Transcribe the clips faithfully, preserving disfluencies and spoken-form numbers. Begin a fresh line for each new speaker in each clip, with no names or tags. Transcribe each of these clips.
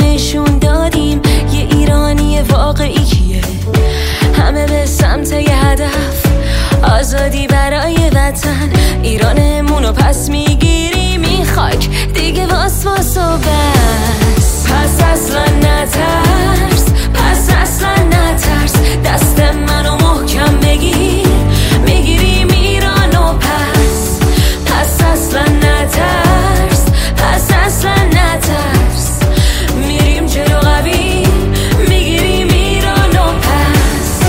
نشون دادیم یه ایرانی واقعی کیه. همه به سمت یه هدف، آزادی برای وطن. ایرانمونو پس میگیریم این خاک دیگه واس واس و بس. پس اصلا نترس، پس اصلا نترس، دست منو محکم بگیر، میگیریم ایرانو پس. پس اصلا نترس، پس اصلا نترس، میریم جلو قوی، میگیریم ایرانو پس.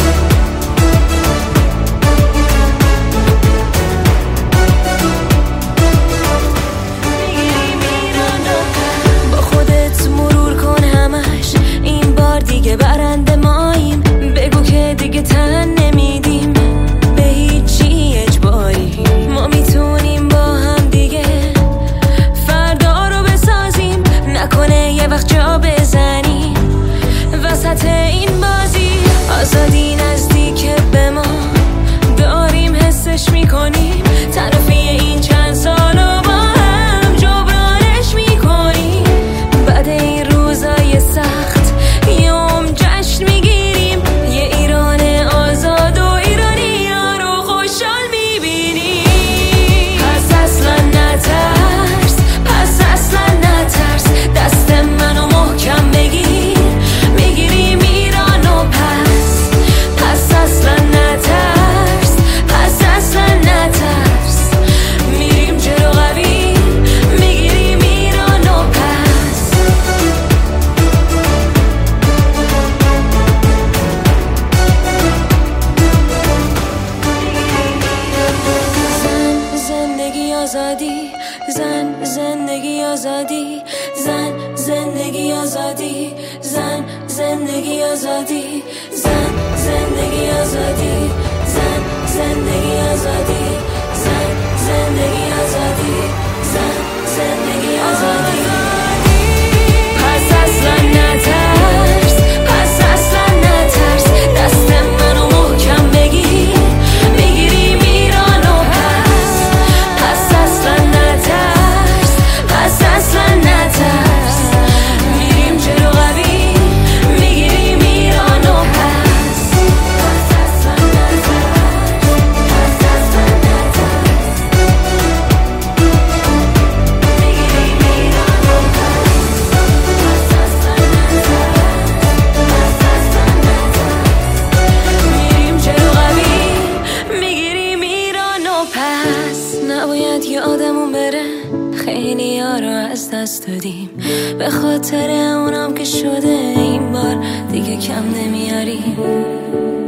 میگیریم ایرانو پس. با خودت مرور کن همش، این بار دیگه برنده ماییم. بگو که دیگه تن نمیدیم به هیچی اجباری. ما میتونیم با هم دیگه فردا رو بسازیم، نکنه یه وقت جا بزنیم وسط این بازی. آزادی نزدیکه به ما، داریم حسش میکنیم، طرفی این چند سالو با هم جبرانش میکنیم. بعد این روزای سخت یوم جشن میگیریم، یه ایران آزاد و ایرانی ها رو خوشحال میبینیم. پس اصلا نترس، پس اصلا نترس، دست منو محکم بگیر، میگیریم ایرانو پس. پس اصلا نترس، پس اصلا نترس، میریم جلو قوی، میگیریم ایرانو پس. زن زندگی آزادی، زن زندگی آزادی، زن زندگی آزادی، زن زندگی آزادی، زن زندگی آزادی، زن زندگی آزادی، زن زندگی آزادی، زن زندگی آزادی. پس اصلا نترس، پس اصلا نترس، دست منو محکم بگیر، میگیریم ایرانو پس. پس اصلا نترس، پس اصلا نترس، میریم جلو قوی، میگیریم ایرانو پس. پس اصلا نترس، پس اصلا نترس، میگیریم ایرانو پس. پس اصلا نترس، پس اصلا نترس، میریم جلو قوی، میگیریم ایرانو پس. نباید یادمون بره خیلی ها رو از دست دادیم، به خاطر اونم که شده این بار دیگه کم نمیاریم.